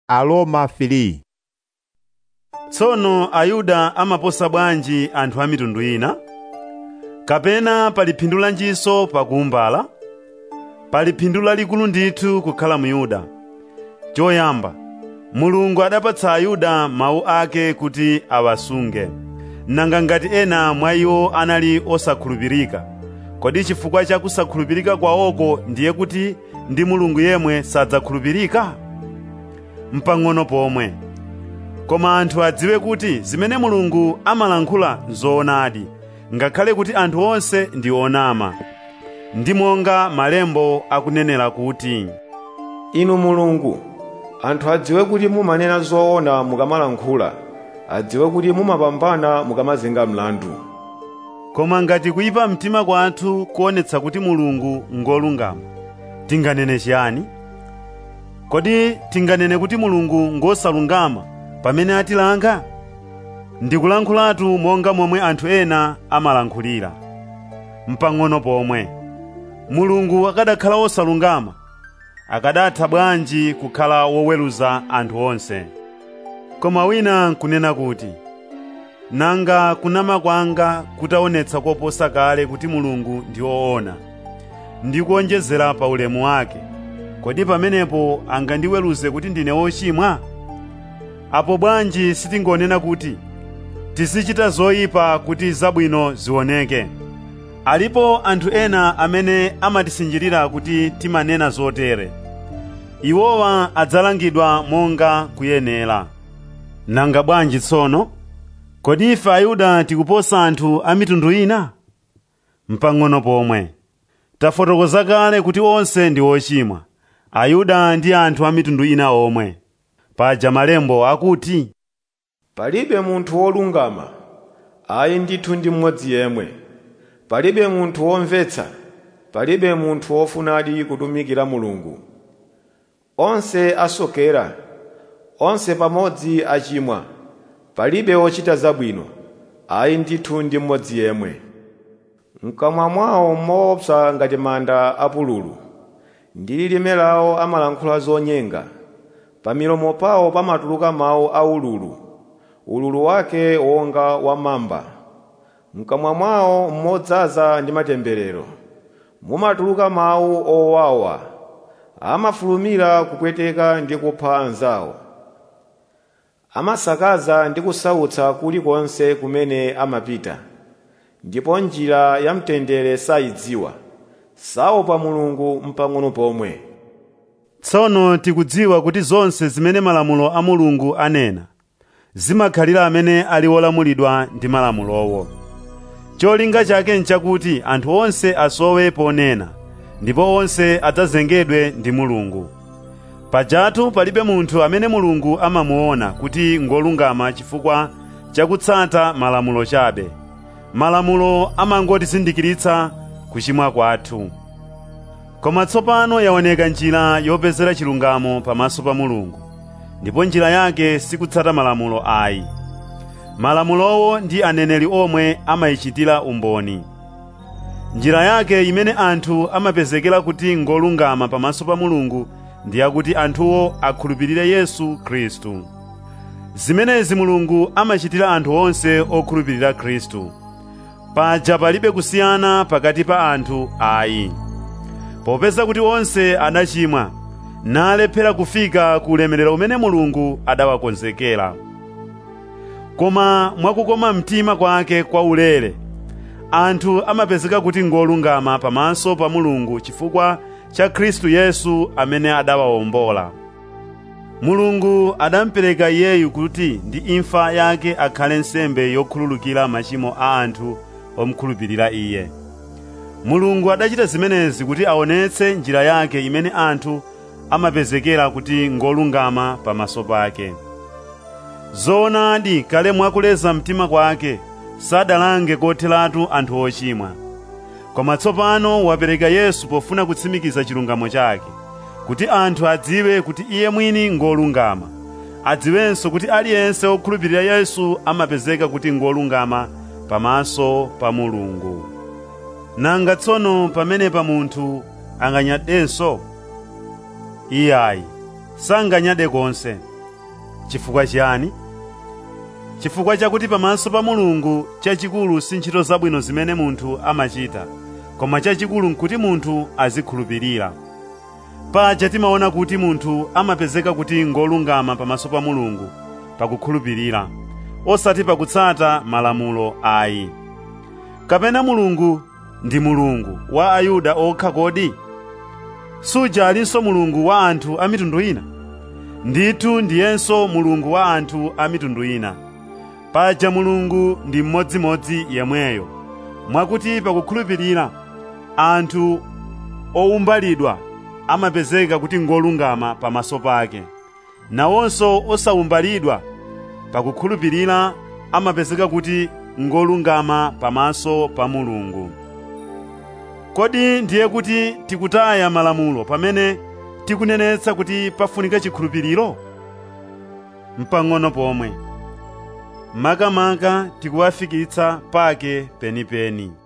Aroma 3. Tsono Ayuda amaposa bwanji anthu a mitundu ina? Kapena pali phindu lanjinso pakuumbala? Pali phindu lalikulu ndithu kukhala Myuda. Choyamba, Mulungu adapatsa Ayuda mawu ake kuti awasunge. Nanga ngati ena mwa iwo anali osakhulupirika, kodi chifukwa cha kusakhulupirika kwawoko ndiye kuti ndi Mulungu yemwe sadzakhulupirika? Mpang'ono pomwe. Koma anthu adziwe kuti zimene Mulungu amalankhula nzoonadi, ngakhale kuti anthu onse ndi onama. Ndi monga Malembo akunenera kuti, Inu Mulungu, anthu adziwe kuti mumanena zoona mukamalankhula, adziwe kuti mumapambana mukamazenga mlandu. Koma ngati kuyipa mtima kwathu kuonetsa kuti Mulungu ngolungama, tinganene chiyani? Kodi tinganene kuti Mulungu ngosalungama pamene atilanga? Ndikulankhulatu monga momwe anthu ena amalankhulira. Mpang'ono pomwe, Mulungu akadakhala osalungama, akadatha bwanji kukhala woweruza anthu onse? Koma wina nkunena kuti, nanga kunama kwanga kutaonetsa koposa kale kuti Mulungu ndi woona, ndi kuonjezera pa ulemu wake, kodi pamenepo angandiweruze kuti ndine wochimwa? Apo bwanji sitingonena kuti tizichita zoyipa kuti zabwino zioneke? Alipo anthu ena amene amatisinjirira kuti timanena zotere. Iwowa adzalangidwa monga kuyenera. Nanga bwanji tsono? Kodi ife Ayuda tikuposa anthu a mitundu ina? Mpang'ono pomwe. Tafotokoza kale kuti onse ndi ochimwa, Ayuda ndi anthu a mitundu ina omwe. Paja Malembo akuti, Palibe munthu wolungama, ayi ndithu ndi mmodzi yemwe. Palibe munthu womvetsa, palibe munthu wofunadi kutumikira Mulungu. Onse asokera, onse pamodzi achimwa. Palibe wochita zabwino, ayi ndithu ndi mmodzi yemwe. Mkamwa mwawo moopsa ngati manda apululu, ndi lilime lawo amalankhula zonyenga. Pa milomo pawo pamatuluka mawu aululu, ululu wake wonga wa mamba. Mkamwa mwawo modzaza ndi matemberero, mumatuluka mawu owawa. Amafulumira kupweteka ndi kupha anzawo. Amasakaza ndi kusautsa kulikonse kumene amapita, ndipo njira ya mtendere sayidziwa. Saopa Mulungu mpang'ono pomwe. Tsono tikudziwa kuti zonse zimene malamulo a Mulungu anena zimakhalira amene ali olamulidwa ndi malamulowo. Cholinga chake nchakuti anthu onse asowe ponena, ndipo onse adzazengedwe ndi Mulungu. Pajatu palibe munthu amene Mulungu amamuona kuti ngolungama chifukwa chakutsata malamulo chabe. Malamulo amangotizindikiritsa kuchimwa kwathu. Koma tsopano yaoneka njira yopezera chilungamo pamaso pa Mulungu, ndipo njira yake sikutsata malamulo ayi. Malamulowo ndi aneneri omwe amayichitira umboni. Njira yake imene anthu amapezekera kuti ngolungama pamaso pa Mulungu ndi yakuti anthuwo akhulupirire Yesu Khristu. Zimenezi Mulungu amachitira anthu onse okhulupirira Khristu. Paja palibe kusiyana pakati pa anthu ayi. Popeza kuti onse adachimwa, nalephera kufika ku ulemerero umene Mulungu adawakonzekera. Koma mwakukoma mtima kwake kwa ulere, anthu amapezeka kuti ngolungama pamaso pa Mulungu chifukwa cha Khristu Yesu amene adawawombola. Mulungu adamupereka Iyeyu kuti ndi imfa yake akhale nsembe yokhululukira machimo a anthu omukhulupirira Iye. Mulungu adachita zimenezi kuti aonetse njira yake imene anthu amapezekera kuti ngolungama pamaso pake. Zoonadi kale mwakuleza mtima kwake sadalange kotheratu anthu ochimwa. Koma tsopano wapereka Yesu pofuna kutsimikiza chilungamo chake, kuti anthu adziwe kuti Iye mwini ngolungama, adziwenso kuti aliyense okhulupirira Yesu amapezeka kuti ngolungama pamaso pa Mulungu. Nanga tsono pamenepa munthu anganyadenso? Iyayi, sanganyade konse. Chifukwa chiyani? Chifukwa chakuti pamaso pa Mulungu chachikulu si ntchito zabwino zimene munthu amachita, koma chachikulu nkuti munthu azikhulupirira. Paja timaona kuti munthu amapezeka kuti ngolungama pamaso pa Mulungu pakukhulupirira, osati pakutsata malamulo ayi. Kapena Mulungu ndi Mulungu wa Ayuda okha kodi? Suja alinso Mulungu wa anthu a mitundu ina? Ndithu ndiyenso Mulungu wa anthu a mitundu ina. Paja Mulungu ndi mmodzimodzi yemweyo, mwakuti pakukhulupirira anthu owumbalidwa amapezeka kuti ngolungama pamaso pake, nawonso osawumbalidwa pakukhulupirira amapezeka kuti ngolungama pamaso pa Mulungu. Kodi ndiye kuti tikutaya malamulo pamene tikunenetsa kuti pafunika chikhulupiriro? Mpang'ono pomwe. Makamaka tikuwafikitsa pake penipeni.